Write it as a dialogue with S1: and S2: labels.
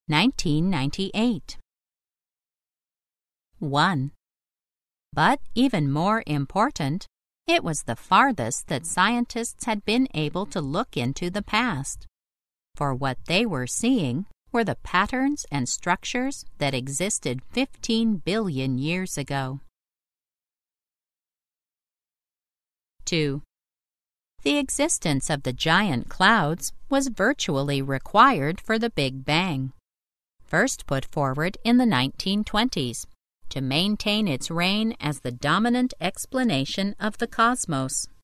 S1: 1998. 1. But even more important, it was the farthest that scientists had been able to look into the past. For what they were seeing were the patterns and structures that existed 15 billion years ago. 2. The existence of the giant clouds was virtually required for the Big Bang, first put forward in the 1920s to maintain its reign as the dominant explanation of the cosmos.